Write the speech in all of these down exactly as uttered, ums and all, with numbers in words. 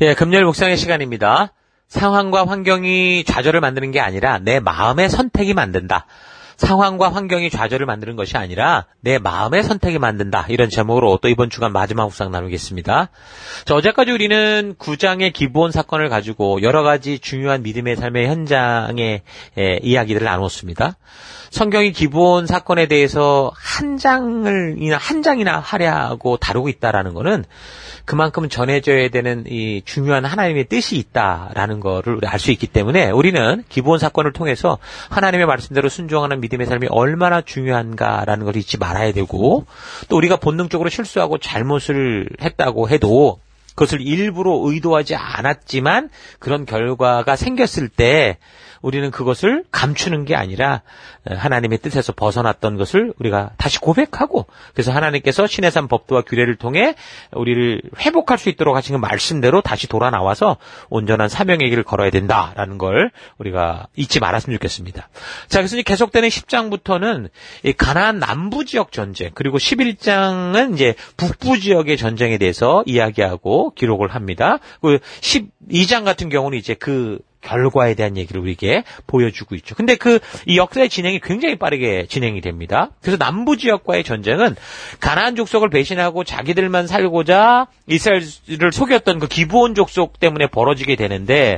예, 금요일 묵상의 시간입니다. 상황과 환경이 좌절을 만드는 게 아니라 내 마음의 선택이 만든다. 상황과 환경이 좌절을 만드는 것이 아니라 내 마음의 선택이 만든다. 이런 제목으로 또 이번 주간 마지막 묵상 나누겠습니다. 자, 어제까지 우리는 구 장의 기브온 사건을 가지고 여러 가지 중요한 믿음의 삶의 현장의 예, 이야기들을 나눴습니다. 성경이 기브온 사건에 대해서 한 장을, 한 장이나 할애하고 다루고 있다라는 것은 그만큼 전해져야 되는 이 중요한 하나님의 뜻이 있다라는 것을 알 수 있기 때문에 우리는 기브온 사건을 통해서 하나님의 말씀대로 순종하는 믿음의 삶이 얼마나 중요한가라는 걸 잊지 말아야 되고, 또 우리가 본능적으로 실수하고 잘못을 했다고 해도 그것을 일부러 의도하지 않았지만 그런 결과가 생겼을 때 우리는 그것을 감추는 게 아니라 하나님의 뜻에서 벗어났던 것을 우리가 다시 고백하고, 그래서 하나님께서 신의 삶 법도와 규례를 통해 우리를 회복할 수 있도록 하신 그 말씀대로 다시 돌아 나와서 온전한 사명의 길을 걸어야 된다라는 걸 우리가 잊지 말았으면 좋겠습니다. 자, 그래서 이제 계속되는 십 장부터는 이 가나안 남부 지역 전쟁, 그리고 십일 장은 이제 북부 지역의 전쟁에 대해서 이야기하고 기록을 합니다. 그 십이 장 같은 경우는 이제 그 결과에 대한 얘기를 우리에게 보여주고 있죠. 근데 그 이 역사의 진행이 굉장히 빠르게 진행이 됩니다. 그래서 남부 지역과의 전쟁은 가나안 족속을 배신하고 자기들만 살고자 이스라엘을 속였던 그 기브온 족속 때문에 벌어지게 되는데,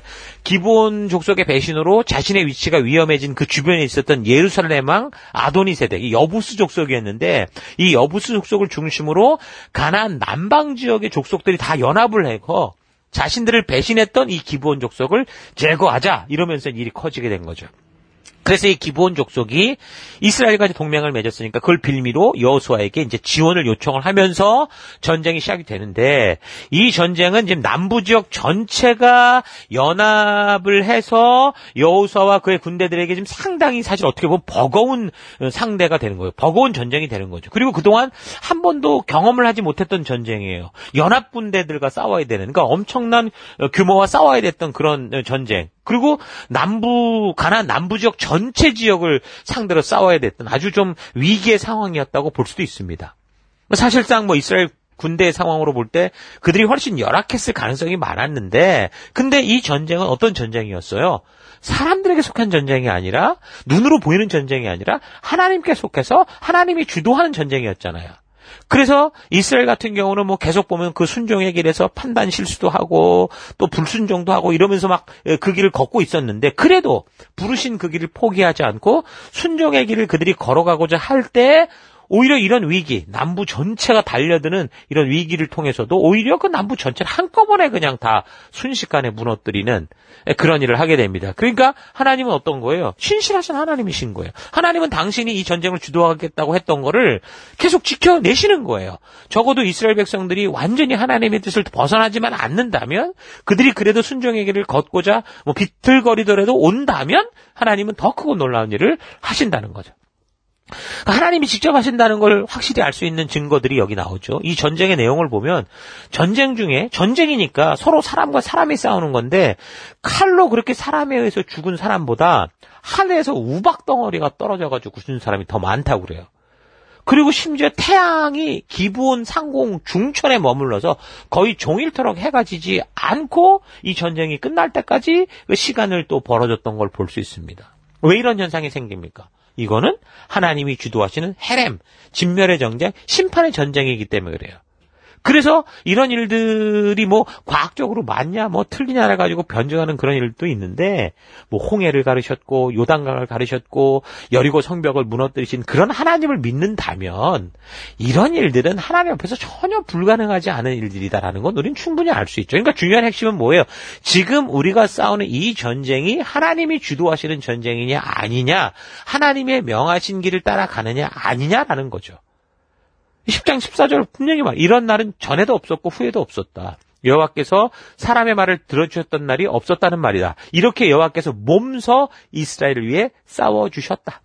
기브온 족속의 배신으로 자신의 위치가 위험해진 그 주변에 있었던 예루살렘 왕 아도니세덱, 이 여부스 족속이었는데, 이 여부스 족속을 중심으로 가나안 남방 지역의 족속들이 다 연합을 해서 자신들을 배신했던 이 기브온 족속을 제거하자, 이러면서 일이 커지게 된 거죠. 그래서 이 기브온 족속이 이스라엘과 동맹을 맺었으니까 그걸 빌미로 여호수아에게 이제 지원을 요청을 하면서 전쟁이 시작이 되는데, 이 전쟁은 지금 남부 지역 전체가 연합을 해서 여호수아와 그의 군대들에게 지금 상당히 사실 어떻게 보면 버거운 상대가 되는 거예요. 버거운 전쟁이 되는 거죠. 그리고 그동안 한 번도 경험을 하지 못했던 전쟁이에요. 연합 군대들과 싸워야 되는, 그러니까 엄청난 규모와 싸워야 됐던 그런 전쟁. 그리고 남부, 가나안 남부 지역 전체 지역을 상대로 싸워야 됐던 아주 좀 위기의 상황이었다고 볼 수도 있습니다. 사실상 뭐 이스라엘 군대의 상황으로 볼 때 그들이 훨씬 열악했을 가능성이 많았는데, 근데 이 전쟁은 어떤 전쟁이었어요? 사람들에게 속한 전쟁이 아니라, 눈으로 보이는 전쟁이 아니라 하나님께 속해서 하나님이 주도하는 전쟁이었잖아요. 그래서 이스라엘 같은 경우는 뭐 계속 보면 그 순종의 길에서 판단 실수도 하고 또 불순종도 하고 이러면서 막 그 길을 걷고 있었는데, 그래도 부르신 그 길을 포기하지 않고 순종의 길을 그들이 걸어가고자 할 때 오히려 이런 위기, 남부 전체가 달려드는 이런 위기를 통해서도 오히려 그 남부 전체를 한꺼번에 그냥 다 순식간에 무너뜨리는 그런 일을 하게 됩니다. 그러니까 하나님은 어떤 거예요? 신실하신 하나님이신 거예요. 하나님은 당신이 이 전쟁을 주도하겠다고 했던 거를 계속 지켜내시는 거예요. 적어도 이스라엘 백성들이 완전히 하나님의 뜻을 벗어나지만 않는다면, 그들이 그래도 순종의 길을 걷고자 뭐 비틀거리더라도 온다면 하나님은 더 크고 놀라운 일을 하신다는 거죠. 하나님이 직접 하신다는 걸 확실히 알 수 있는 증거들이 여기 나오죠. 이 전쟁의 내용을 보면, 전쟁 중에, 전쟁이니까 서로 사람과 사람이 싸우는 건데, 칼로 그렇게 사람에 의해서 죽은 사람보다 하늘에서 우박 덩어리가 떨어져가지고 죽은 사람이 더 많다고 그래요. 그리고 심지어 태양이 기브온 상공 중천에 머물러서 거의 종일토록 해가 지지 않고 이 전쟁이 끝날 때까지 그 시간을 또 벌어졌던 걸 볼 수 있습니다. 왜 이런 현상이 생깁니까? 이거는 하나님이 주도하시는 헤렘, 진멸의 전쟁, 심판의 전쟁이기 때문에 그래요. 그래서 이런 일들이 뭐 과학적으로 맞냐 뭐 틀리냐를 가지고 변증하는 그런 일도 있는데, 뭐 홍해를 가르셨고 요단강을 가르셨고 여리고 성벽을 무너뜨리신 그런 하나님을 믿는다면 이런 일들은 하나님 앞에서 전혀 불가능하지 않은 일들이다라는 건 우리는 충분히 알 수 있죠. 그러니까 중요한 핵심은 뭐예요? 지금 우리가 싸우는 이 전쟁이 하나님이 주도하시는 전쟁이냐 아니냐, 하나님의 명하신 길을 따라가느냐 아니냐라는 거죠. 십 장 십사 절 분명히 말, 이런 날은 전에도 없었고 후에도 없었다. 여호와께서 사람의 말을 들어주셨던 날이 없었다는 말이다. 이렇게 여호와께서 몸서 이스라엘을 위해 싸워주셨다.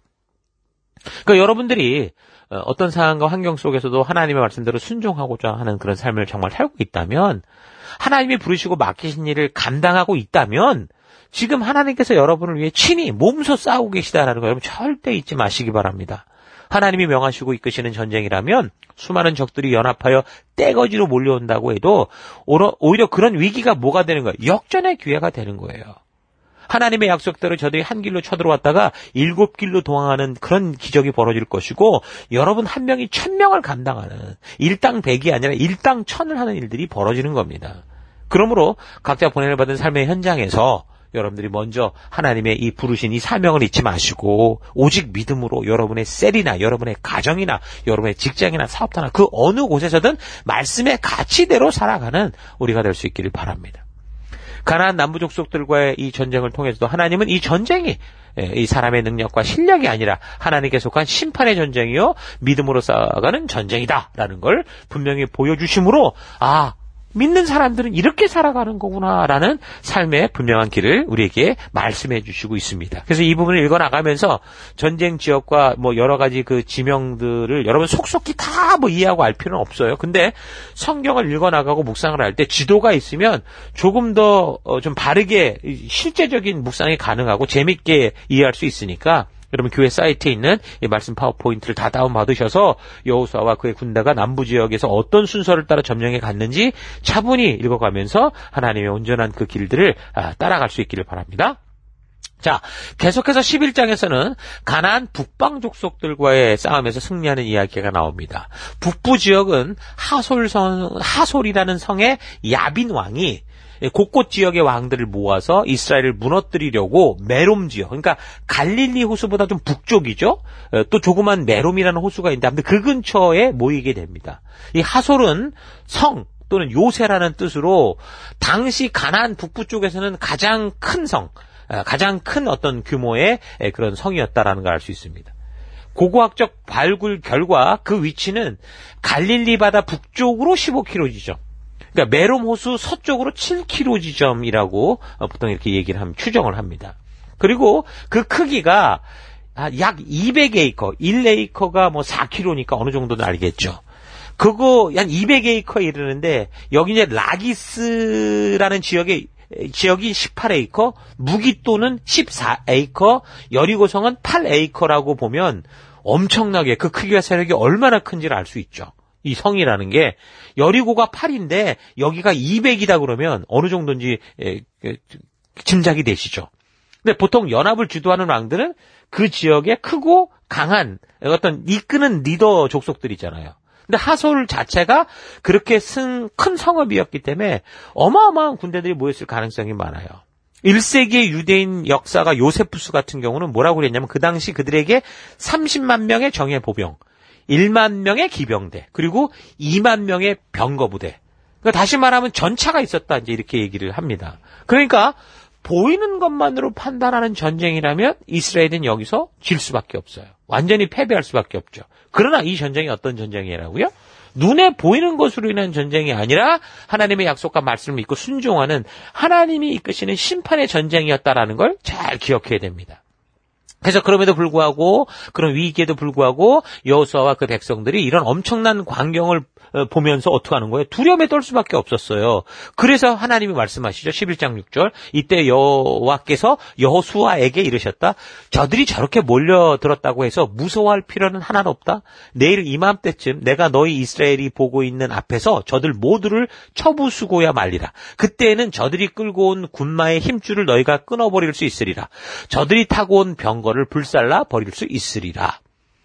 그러니까 여러분들이 어떤 상황과 환경 속에서도 하나님의 말씀대로 순종하고자 하는 그런 삶을 정말 살고 있다면, 하나님이 부르시고 맡기신 일을 감당하고 있다면, 지금 하나님께서 여러분을 위해 친히 몸소 싸우고 계시다라는 거 여러분 절대 잊지 마시기 바랍니다. 하나님이 명하시고 이끄시는 전쟁이라면 수많은 적들이 연합하여 떼거지로 몰려온다고 해도 오히려 그런 위기가 뭐가 되는 거예요? 역전의 기회가 되는 거예요. 하나님의 약속대로 저들이 한 길로 쳐들어왔다가 일곱 길로 도망하는 그런 기적이 벌어질 것이고, 여러분 한 명이 천 명을 감당하는 일당백이 아니라 일당천을 하는 일들이 벌어지는 겁니다. 그러므로 각자 보냄을 받은 삶의 현장에서 여러분들이 먼저 하나님의 이 부르신 이 사명을 잊지 마시고 오직 믿음으로 여러분의 셀이나 여러분의 가정이나 여러분의 직장이나 사업터나 그 어느 곳에서든 말씀의 가치대로 살아가는 우리가 될 수 있기를 바랍니다. 가나안 남부 족속들과의 이 전쟁을 통해서도 하나님은 이 전쟁이 이 사람의 능력과 실력이 아니라 하나님께 속한 심판의 전쟁이요 믿음으로 싸워가는 전쟁이다라는 걸 분명히 보여주심으로, 아, 믿는 사람들은 이렇게 살아가는 거구나라는 삶의 분명한 길을 우리에게 말씀해 주시고 있습니다. 그래서 이 부분을 읽어나가면서 전쟁 지역과 뭐 여러 가지 그 지명들을 여러분 속속히 다 뭐 이해하고 알 필요는 없어요. 근데 성경을 읽어나가고 묵상을 할 때 지도가 있으면 조금 더 좀 바르게 실제적인 묵상이 가능하고 재밌게 이해할 수 있으니까 여러분 교회 사이트에 있는 이 말씀 파워포인트를 다 다운받으셔서 여호수아와 그의 군대가 남부 지역에서 어떤 순서를 따라 점령해 갔는지 차분히 읽어가면서 하나님의 온전한 그 길들을 따라갈 수 있기를 바랍니다. 자, 계속해서 십일 장에서는 가나안 북방 족속들과의 싸움에서 승리하는 이야기가 나옵니다. 북부 지역은 하솔성, 하솔이라는 성의 야빈 왕이 곳곳 지역의 왕들을 모아서 이스라엘을 무너뜨리려고 메롬 지역, 그러니까 갈릴리 호수보다 좀 북쪽이죠. 또 조그만 메롬이라는 호수가 있는데 아무튼 그 근처에 모이게 됩니다. 이 하솔은 성 또는 요새라는 뜻으로 당시 가나안 북부 쪽에서는 가장 큰 성, 가장 큰 어떤 규모의 그런 성이었다라는 걸 알 수 있습니다. 고고학적 발굴 결과 그 위치는 갈릴리 바다 북쪽으로 십오 킬로미터 지점, 그러니까 메롬 호수 서쪽으로 칠 킬로미터 지점이라고 보통 이렇게 얘기를 하면 추정을 합니다. 그리고 그 크기가 약 이백 에이커, 일 에이커가 뭐 사 킬로미터니까 어느 정도는 알겠죠. 그거 한 이백 에이커에 이르는데 여기 이제 라기스라는 지역에 지역이 십팔 에이커, 무기또는 십사 에이커, 여리고성은 팔 에이커라고 보면 엄청나게 그 크기와 세력이 얼마나 큰지를 알 수 있죠. 이 성이라는 게 여리고가 팔인데 여기가 이백이다 그러면 어느 정도인지 에, 에, 짐작이 되시죠. 근데 보통 연합을 주도하는 왕들은 그 지역에 크고 강한 어떤 이끄는 리더 족속들이잖아요. 근데 하솔 자체가 그렇게 승, 큰 성읍이었기 때문에 어마어마한 군대들이 모였을 가능성이 많아요. 일 세기의 유대인 역사가 요세푸스 같은 경우는 뭐라고 그랬냐면 그 당시 그들에게 삼십만 명의 정예 보병, 일만 명의 기병대, 그리고 이만 명의 병거부대. 그러니까 다시 말하면 전차가 있었다 이제 이렇게 얘기를 합니다. 그러니까 보이는 것만으로 판단하는 전쟁이라면 이스라엘은 여기서 질 수밖에 없어요. 완전히 패배할 수밖에 없죠. 그러나 이 전쟁이 어떤 전쟁이라고요? 눈에 보이는 것으로 인한 전쟁이 아니라 하나님의 약속과 말씀을 믿고 순종하는 하나님이 이끄시는 심판의 전쟁이었다라는 걸 잘 기억해야 됩니다. 그래서 그럼에도 불구하고 그런 위기에도 불구하고 여호수아와 그 백성들이 이런 엄청난 광경을 보면서 어떻게 하는 거예요? 두려움에 떨 수밖에 없었어요. 그래서 하나님이 말씀하시죠. 십일 장 육 절. 이때 여호와께서 여호수아에게 이르셨다. 저들이 저렇게 몰려들었다고 해서 무서워할 필요는 하나도 없다. 내일 이맘때쯤 내가 너희 이스라엘이 보고 있는 앞에서 저들 모두를 쳐부수고야 말리라. 그때에는 저들이 끌고 온 군마의 힘줄을 너희가 끊어버릴 수 있으리라. 저들이 타고 온 병거를 불살라 버릴 수 있으리라.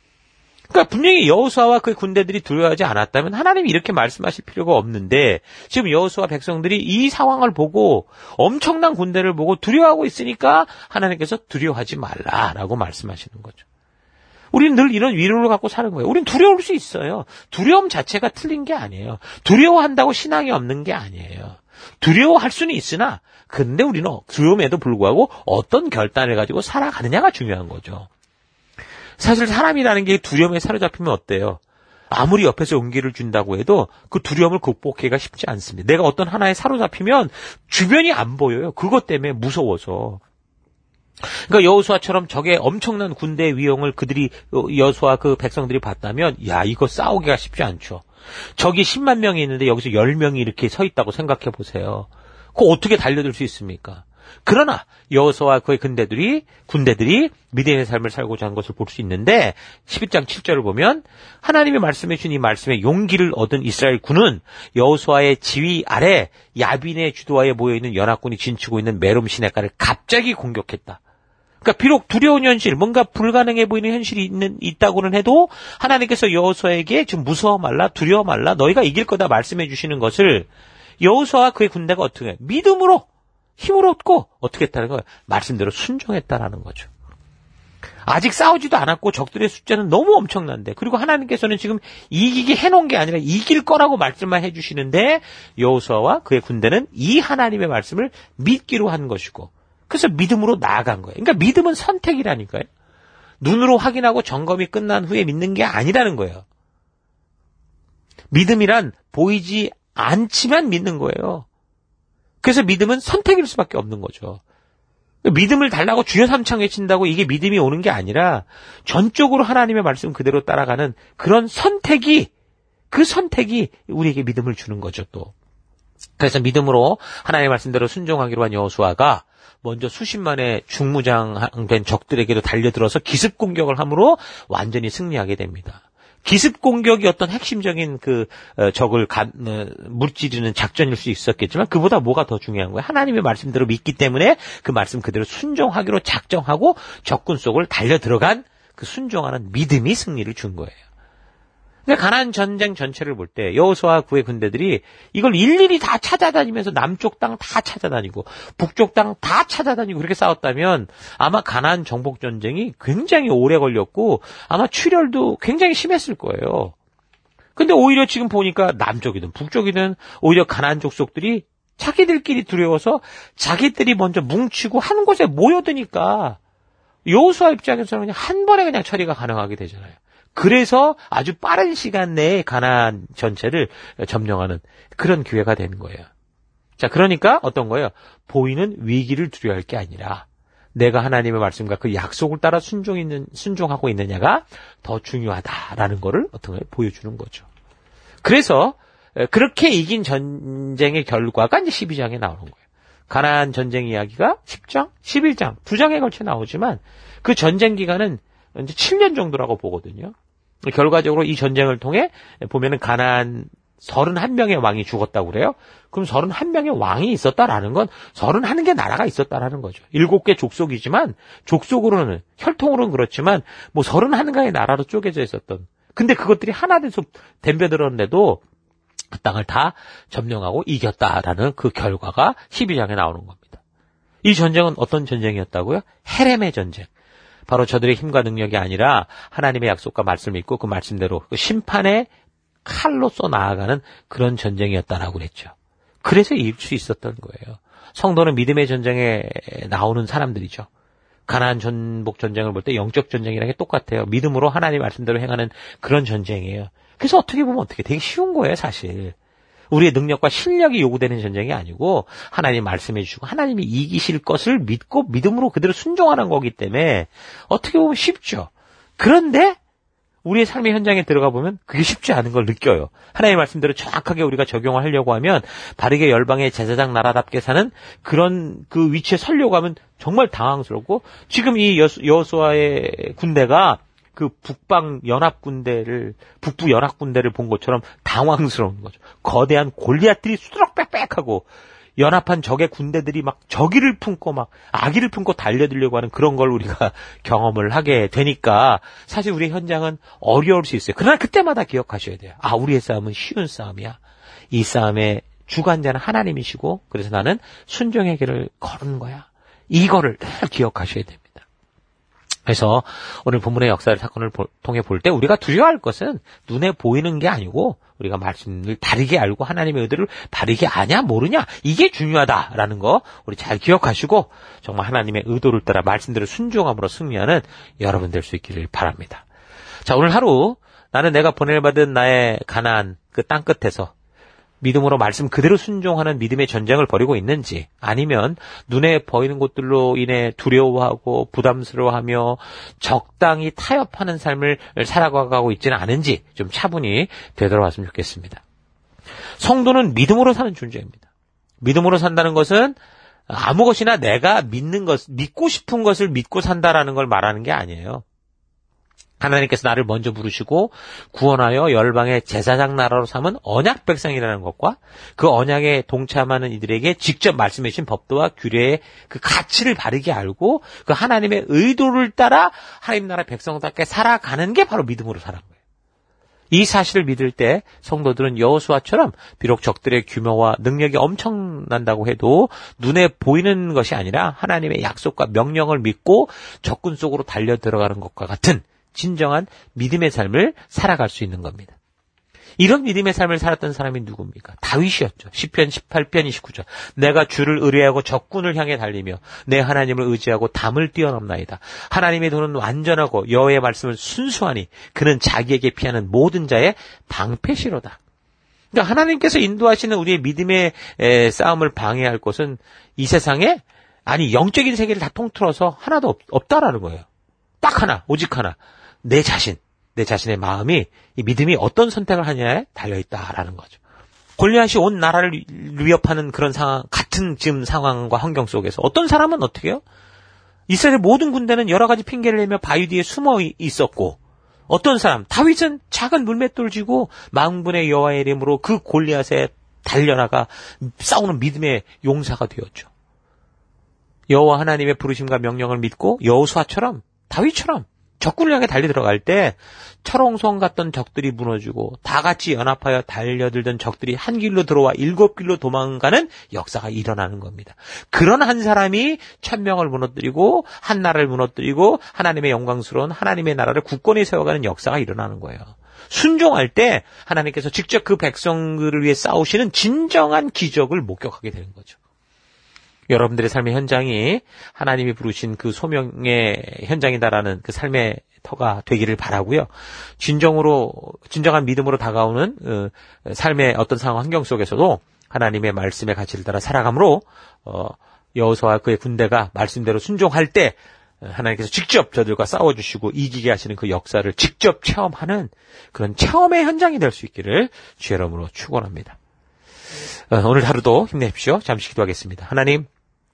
그러니까 분명히 여호수아와 그 군대들이 두려워하지 않았다면 하나님이 이렇게 말씀하실 필요가 없는데 지금 여호수아 백성들이 이 상황을 보고 엄청난 군대를 보고 두려워하고 있으니까 하나님께서 두려워하지 말라라고 말씀하시는 거죠. 우리는 늘 이런 위로를 갖고 사는 거예요. 우리는 두려울 수 있어요. 두려움 자체가 틀린 게 아니에요. 두려워한다고 신앙이 없는 게 아니에요. 두려워할 수는 있으나 근데 우리는 두려움에도 불구하고 어떤 결단을 가지고 살아가느냐가 중요한 거죠. 사실 사람이라는 게 두려움에 사로잡히면 어때요? 아무리 옆에서 용기를 준다고 해도 그 두려움을 극복하기가 쉽지 않습니다. 내가 어떤 하나에 사로잡히면 주변이 안 보여요. 그것 때문에 무서워서. 그러니까 여호수아처럼 적의 엄청난 군대의 위용을 그들이 여호수아 그 백성들이 봤다면 야 이거 싸우기가 쉽지 않죠. 적이 십만 명이 있는데 여기서 열 명이 이렇게 서 있다고 생각해 보세요. 그거 어떻게 달려들 수 있습니까? 그러나 여호수아와 그의 군대들이 군대들이 미디안의 삶을 살고자 하는 것을 볼 수 있는데 십일 장 칠 절을 보면 하나님이 말씀해 주신 이 말씀에 용기를 얻은 이스라엘 군은 여호수아의 지휘 아래 야빈의 주도하에 모여있는 연합군이 진치고 있는 메롬 시내가를 갑자기 공격했다. 그러니까 비록 두려운 현실, 뭔가 불가능해 보이는 현실이 있는, 있다고는 해도 하나님께서 여호수아에게 지금 무서워 말라, 두려워 말라, 너희가 이길 거다 말씀해 주시는 것을 여호수아와 그의 군대가 어떻게 해? 믿음으로 힘을 얻고 어떻게 했다는 거예요? 말씀대로 순종했다라는 거죠. 아직 싸우지도 않았고 적들의 숫자는 너무 엄청난데 그리고 하나님께서는 지금 이기게 해놓은 게 아니라 이길 거라고 말씀만 해주시는데 여호수아와 그의 군대는 이 하나님의 말씀을 믿기로 한 것이고 그래서 믿음으로 나아간 거예요. 그러니까 믿음은 선택이라니까요. 눈으로 확인하고 점검이 끝난 후에 믿는 게 아니라는 거예요. 믿음이란 보이지 않지만 믿는 거예요. 그래서 믿음은 선택일 수밖에 없는 거죠. 믿음을 달라고 주여 삼창 외친다고 이게 믿음이 오는 게 아니라 전적으로 하나님의 말씀 그대로 따라가는 그런 선택이 그 선택이 우리에게 믿음을 주는 거죠 또. 그래서 믿음으로 하나님의 말씀대로 순종하기로 한 여호수아가 먼저 수십만의 중무장된 적들에게도 달려들어서 기습 공격을 함으로 완전히 승리하게 됩니다. 기습 공격이 어떤 핵심적인 그 적을 가, 어, 무찌르는 작전일 수 있었겠지만 그보다 뭐가 더 중요한 거예요? 하나님의 말씀대로 믿기 때문에 그 말씀 그대로 순종하기로 작정하고 적군 속을 달려 들어간 그 순종하는 믿음이 승리를 준 거예요. 그러니까 가나안 전쟁 전체를 볼 때 여호수아와 그의 군대들이 이걸 일일이 다 찾아다니면서 남쪽 땅 다 찾아다니고 북쪽 땅 다 찾아다니고 그렇게 싸웠다면 아마 가나안 정복 전쟁이 굉장히 오래 걸렸고 아마 출혈도 굉장히 심했을 거예요. 근데 오히려 지금 보니까 남쪽이든 북쪽이든 오히려 가나안 족속들이 자기들끼리 두려워서 자기들이 먼저 뭉치고 한 곳에 모여드니까 여호수아 입장에서는 그냥 한 번에 그냥 처리가 가능하게 되잖아요. 그래서 아주 빠른 시간 내에 가나안 전체를 점령하는 그런 기회가 되는 거예요. 자, 그러니까 어떤 거예요? 보이는 위기를 두려워할 게 아니라 내가 하나님의 말씀과 그 약속을 따라 순종 있는, 순종하고 있느냐가 더 중요하다라는 거를 어떤 거예요? 보여주는 거죠. 그래서 그렇게 이긴 전쟁의 결과가 이제 십이 장에 나오는 거예요. 가나안 전쟁 이야기가 십 장, 십일 장, 두 장에 걸쳐 나오지만 그 전쟁 기간은 이제 칠 년 정도라고 보거든요. 결과적으로 이 전쟁을 통해 보면은 가나안 서른한 명의 왕이 죽었다고 그래요. 그럼 서른한 명의 왕이 있었다라는 건 서른한 개 나라가 있었다라는 거죠. 일곱 개 족속이지만 족속으로는 혈통으로는 그렇지만 뭐 서른한 개의 나라로 쪼개져 있었던. 근데 그것들이 하나 돼서 덤벼들었는데도 그 땅을 다 점령하고 이겼다라는 그 결과가 십이 장에 나오는 겁니다. 이 전쟁은 어떤 전쟁이었다고요? 헤렘의 전쟁. 바로 저들의 힘과 능력이 아니라 하나님의 약속과 말씀을 믿고 그 말씀대로 그 심판의 칼로써 나아가는 그런 전쟁이었다라고 그랬죠. 그래서 이길 수 있었던 거예요. 성도는 믿음의 전쟁에 나오는 사람들이죠. 가나안 전복 전쟁을 볼 때 영적 전쟁이라는 게 똑같아요. 믿음으로 하나님 말씀대로 행하는 그런 전쟁이에요. 그래서 어떻게 보면 어떻게 되게 쉬운 거예요, 사실. 우리의 능력과 실력이 요구되는 전쟁이 아니고 하나님 말씀해 주시고 하나님이 이기실 것을 믿고 믿음으로 그대로 순종하는 거기 때문에 어떻게 보면 쉽죠. 그런데 우리의 삶의 현장에 들어가 보면 그게 쉽지 않은 걸 느껴요. 하나님의 말씀대로 정확하게 우리가 적용을 하려고 하면 바르게 열방의 제사장 나라답게 사는 그런 그 위치에 서려고 하면 정말 당황스럽고 지금 이 여호수아의 군대가 그 북방 연합군대를, 북부 연합군대를 본 것처럼 당황스러운 거죠. 거대한 골리앗들이 수두룩 빽빽하고 연합한 적의 군대들이 막 저기를 품고 막 아기를 품고 달려들려고 하는 그런 걸 우리가 경험을 하게 되니까 사실 우리의 현장은 어려울 수 있어요. 그러나 그때마다 기억하셔야 돼요. 아, 우리의 싸움은 쉬운 싸움이야. 이 싸움의 주관자는 하나님이시고 그래서 나는 순종의 길을 걸은 거야. 이거를 기억하셔야 됩니다. 그래서 오늘 본문의 역사를 사건을 통해 볼 때 우리가 두려워할 것은 눈에 보이는 게 아니고 우리가 말씀을 바르게 알고 하나님의 의도를 바르게 아냐 모르냐 이게 중요하다라는 거 우리 잘 기억하시고 정말 하나님의 의도를 따라 말씀대로 순종함으로 승리하는 여러분 될 수 있기를 바랍니다. 자, 오늘 하루 나는 내가 보낼받은 나의 가나안 그 땅 끝에서 믿음으로 말씀 그대로 순종하는 믿음의 전쟁을 벌이고 있는지 아니면 눈에 보이는 것들로 인해 두려워하고 부담스러워하며 적당히 타협하는 삶을 살아가고 있지는 않은지 좀 차분히 되돌아봤으면 좋겠습니다. 성도는 믿음으로 사는 존재입니다. 믿음으로 산다는 것은 아무 것이나 내가 믿는 것, 믿고 싶은 것을 믿고 산다라는 걸 말하는 게 아니에요. 하나님께서 나를 먼저 부르시고 구원하여 열방의 제사장 나라로 삼은 언약 백성이라는 것과 그 언약에 동참하는 이들에게 직접 말씀해 주신 법도와 규례의 그 가치를 바르게 알고 그 하나님의 의도를 따라 하나님 나라 백성답게 살아가는 게 바로 믿음으로 사는 거예요. 이 사실을 믿을 때 성도들은 여호수아처럼 비록 적들의 규모와 능력이 엄청난다고 해도 눈에 보이는 것이 아니라 하나님의 약속과 명령을 믿고 적군 속으로 달려 들어가는 것과 같은 진정한 믿음의 삶을 살아갈 수 있는 겁니다. 이런 믿음의 삶을 살았던 사람이 누굽니까? 다윗이었죠. 시편 십팔 편 이십구 절. 내가 주를 의뢰하고 적군을 향해 달리며 내 하나님을 의지하고 담을 뛰어넘나이다. 하나님의 도는 완전하고 여호와의 말씀을 순수하니 그는 자기에게 피하는 모든 자의 방패시로다. 그러니까 하나님께서 인도하시는 우리의 믿음의 싸움을 방해할 것은 이 세상에 아니 영적인 세계를 다 통틀어서 하나도 없, 없다라는 거예요. 딱 하나, 오직 하나. 내 자신, 내 자신의 마음이 이 믿음이 어떤 선택을 하냐에 달려있다라는 거죠. 골리앗이 온 나라를 위협하는 그런 상황, 같은 지금 상황과 환경 속에서 어떤 사람은 어떻게 해요? 이스라엘 모든 군대는 여러 가지 핑계를 내며 바위 뒤에 숨어 있었고 어떤 사람, 다윗은 작은 물맷돌 쥐고 만군의 여호와의 이름으로 그 골리앗에 달려나가 싸우는 믿음의 용사가 되었죠. 여호와 하나님의 부르심과 명령을 믿고 여호수아처럼 다윗처럼 적군을 향해 달려 들어갈 때 철옹성 같던 적들이 무너지고 다 같이 연합하여 달려들던 적들이 한 길로 들어와 일곱 길로 도망가는 역사가 일어나는 겁니다. 그런 한 사람이 천명을 무너뜨리고 한 나라를 무너뜨리고 하나님의 영광스러운 하나님의 나라를 굳건히 세워가는 역사가 일어나는 거예요. 순종할 때 하나님께서 직접 그 백성들을 위해 싸우시는 진정한 기적을 목격하게 되는 거죠. 여러분들의 삶의 현장이 하나님이 부르신 그 소명의 현장이다라는 그 삶의 터가 되기를 바라고요. 진정으로 진정한 믿음으로 다가오는 어, 삶의 어떤 상황 환경 속에서도 하나님의 말씀의 가치를 따라 살아감으로 어, 여호수아와 그의 군대가 말씀대로 순종할 때 하나님께서 직접 저들과 싸워주시고 이기게 하시는 그 역사를 직접 체험하는 그런 체험의 현장이 될 수 있기를 주의 이름으로 축원합니다. 어, 오늘 하루도 힘내십시오. 잠시 기도하겠습니다. 하나님,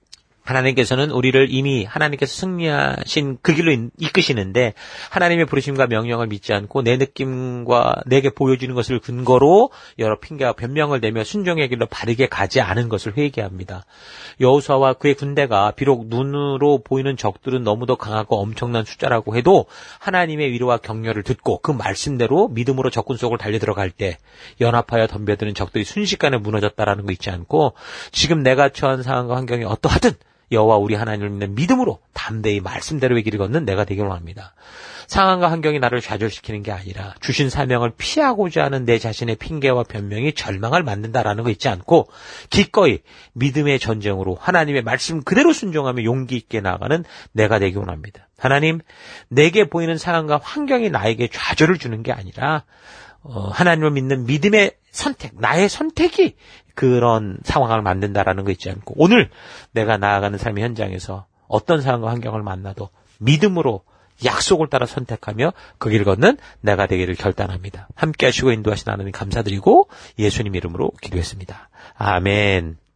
하나님께서는 우리를 이미 하나님께서 승리하신 그 길로 이끄시는데 하나님의 부르심과 명령을 믿지 않고 내 느낌과 내게 보여주는 것을 근거로 여러 핑계와 변명을 내며 순종의 길로 바르게 가지 않은 것을 회개합니다. 여호수아와 그의 군대가 비록 눈으로 보이는 적들은 너무도 강하고 엄청난 숫자라고 해도 하나님의 위로와 격려를 듣고 그 말씀대로 믿음으로 적군 속을 달려 들어갈 때 연합하여 덤벼드는 적들이 순식간에 무너졌다라는 거 잊지 않고 지금 내가 처한 상황과 환경이 어떠하든 여호와 우리 하나님을 믿는 믿음으로 담대히 말씀대로의 길을 걷는 내가 되기를 원합니다. 상황과 환경이 나를 좌절시키는 게 아니라 주신 사명을 피하고자 하는 내 자신의 핑계와 변명이 절망을 만든다라는 거 잊지 않고 기꺼이 믿음의 전쟁으로 하나님의 말씀 그대로 순종하며 용기 있게 나아가는 내가 되기 원합니다. 하나님, 내게 보이는 상황과 환경이 나에게 좌절을 주는 게 아니라 어, 하나님을 믿는 믿음의 선택, 나의 선택이 그런 상황을 만든다라는 거 잊지 않고 오늘 내가 나아가는 삶의 현장에서 어떤 상황과 환경을 만나도 믿음으로 약속을 따라 선택하며 그 길 걷는 내가 되기를 결단합니다. 함께 하시고 인도하신 하나님 감사드리고 예수님 이름으로 기도했습니다. 아멘.